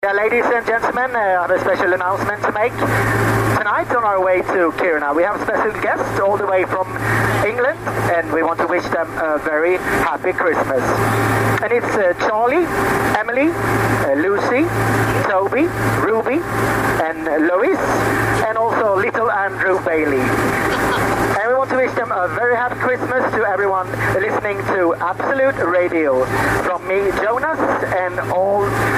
Yeah, ladies and gentlemen, I have a special announcement to make. Tonight on our way to Kiruna, we have a special guest all the way from England, and we want to wish them a very happy Christmas. And it's Charlie, Emily, Lucy, Toby, Ruby, and Lois, and also little Andrew Bailey. And we want to wish them a very happy Christmas to everyone listening to Absolute Radio. From me, Jonas, and all